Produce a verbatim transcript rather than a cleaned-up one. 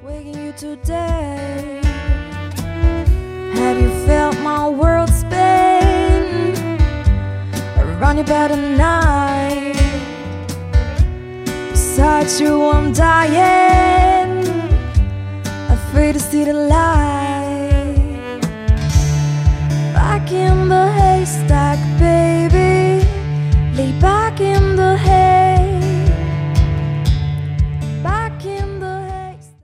waking you today. Have you felt my world spin around your bed at night? Beside you I'm dying, afraid to see the light. Back in the haystack, baby, lay back